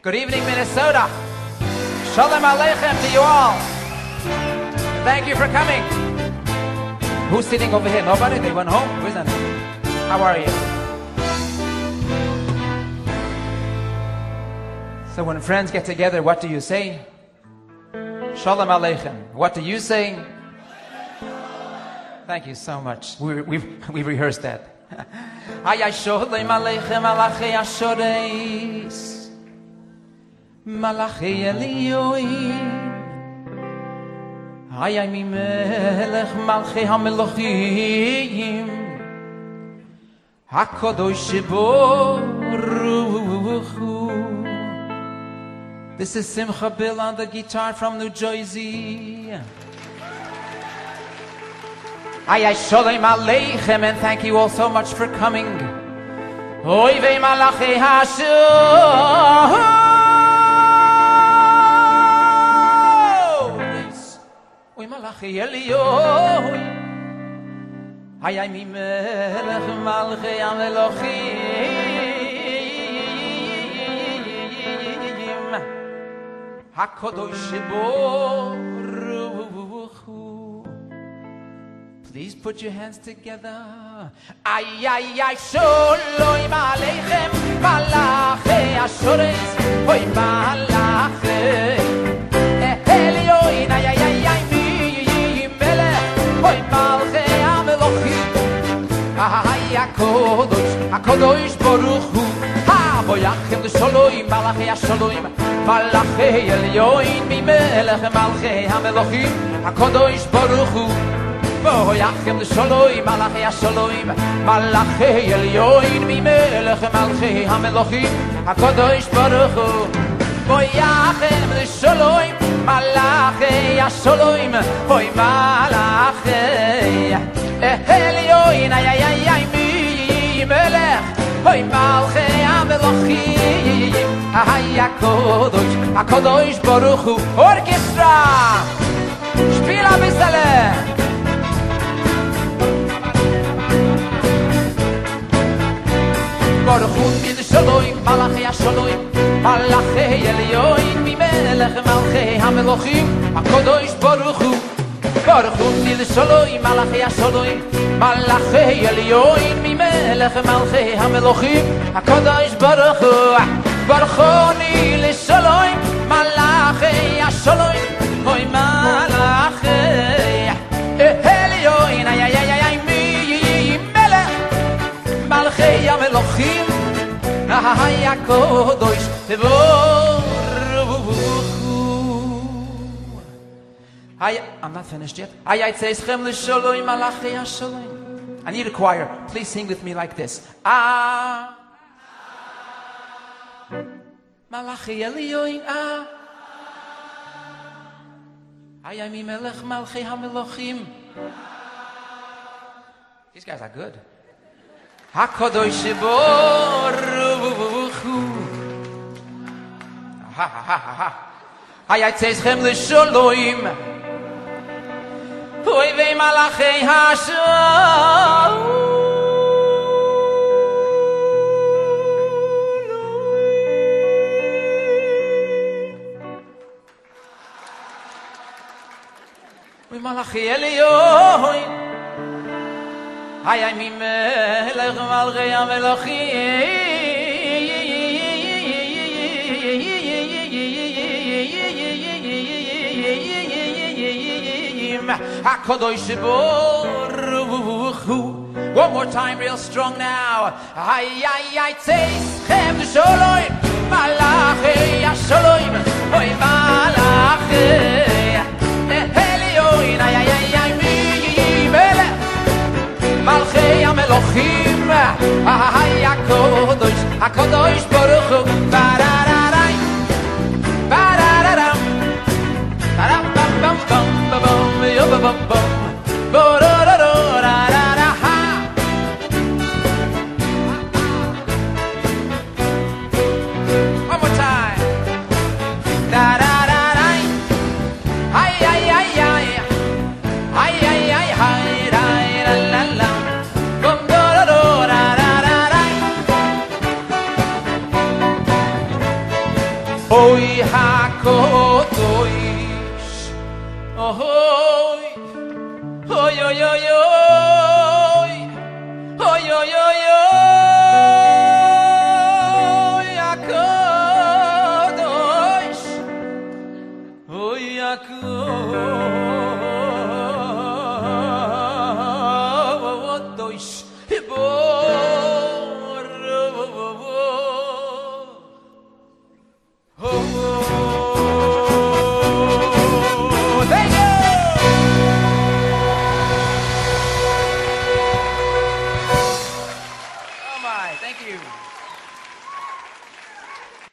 Good evening, Minnesota. Shalom Aleichem to you all. Thank you for coming. Who's sitting over here? Nobody? They went home? Where's that? How are you? So when friends get together, what do you say? Shalom Aleichem. What do you say? Thank you so much. We rehearsed that. Ayay Shalom Aleichem Malachi Ashoreis Malachi Elioim Ayay mi melech Malchi HaMelochim HaKadosh Baruch Hu. This is Simcha Bill on the guitar from New Jersey. Ayay Shalom Aleichem, and thank you all so much for coming. Oy vei Malachi Hashoreis Oy Malachi Elioim Ayay mi melech Malchi HaMelochim HaKadosh Baruch Hu. Please put your hands together. Ayay Shalom Aleichem Malachi Ashoreis Oy Malachi Elioim Ayay mi melech Oy Malchi HaMelochim HaKadosh Baruch Hu. Boyachem the Shalom Malachi Shalom Malachi Elioim mi melech Malchi HaMelochim HaKadosh Baruch Hu. Boyachem the Shalom Malachi Shalom Malachi Elioim mi melech Malchi HaMelochim HaKadosh Baruch Hu. Boyachem the Shalom Malachi Shalom Boy Malachi Elioim Ayay mi melech Boy Malchi HaMelochim HaKadosh Baruch Hu. Orchestra, spiel a bissele. Baruch Hu mi Shalom Malachi Shalom Malachi Elioim mi melech Malchi HaMelochim HaKadosh Baruch Hu. Baruch Hu mi Shalom Malachi Shalom Malachi Elioim mi melech Malchi HaMelochim HaKadosh Baruch Hu. Baruch Hu mi Shalom Malachi Shalom Oy Malachi Elioim Ayay mi melech Malchi HaMelochim HaKadosh Baruch Hu. I'm not finished yet. Ayay Tzeichem L'Shalom Malachi Shalom. I need a choir. Please sing with me like this. Malachi Elioim Ayay mi melech Malchi HaMelochim. These guys are good. HaKadosh Baruch Hu. Ha ha ha ha. Ayay Tzeichem L'Shalom Oy vei Malachi Hashoreis Oy Malachi Elioim Ayay mi melech Malchi HaMelochim HaKadosh Baruch Hu. One more time, real strong now. Ayay Tzeichem L'Shalom Malachi Shalom Oy Malachi Elioim Ayay mi melech Malchi HaMelochim HaKadosh Baruch Hu. Ba-da-da-da Ba-da-da-dam Ba-da-bam-bam-bam Ba-bum Ba-da-da-da-da-da-ha. One more time. Da-da-da-da. Ay-ay-ay-ay. Ay-ay-ay-ay. Da-da-la-la. Bum-da-da-da-da-da-da. Hoi HaKodosh. Oh,